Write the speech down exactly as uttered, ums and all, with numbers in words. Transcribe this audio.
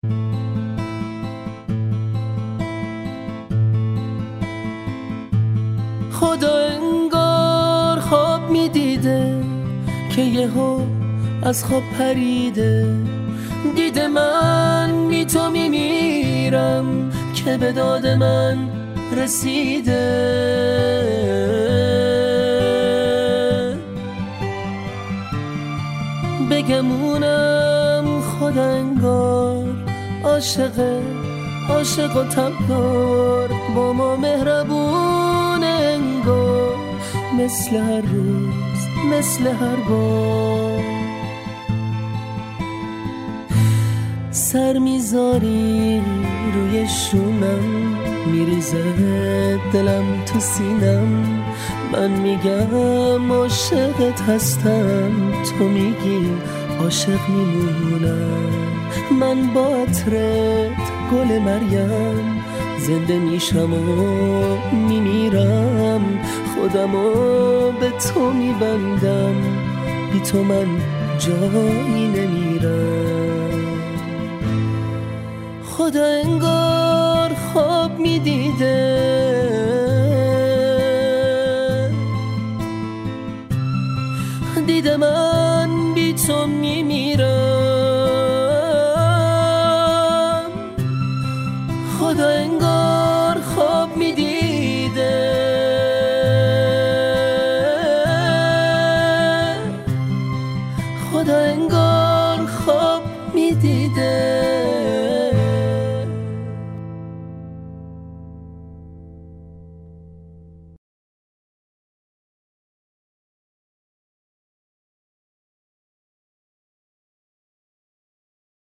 خدا انگار خواب میدیده که یهو از خواب پریده، دیده من بی تو میمیرم که به داد من رسیده. بگمونم خدا انگار عاشقه، عاشق و تبدار با ما مهربون انگار، مثل هر روز مثل هر بار. سر میذاری روی شونم، میریزه دلم تو سینم، من میگم عاشقت هستم، تو میگی عاشق میمونم. من با عطرت گل مریم زنده میشم و میمیرم، خودمو به تو میبندم، بی تو من جایی نمیرم. خدا انگار خواب میدیده دیده من بی تو میمیرم. خدا انگار خواب میدیده خدا انگار خواب میدیده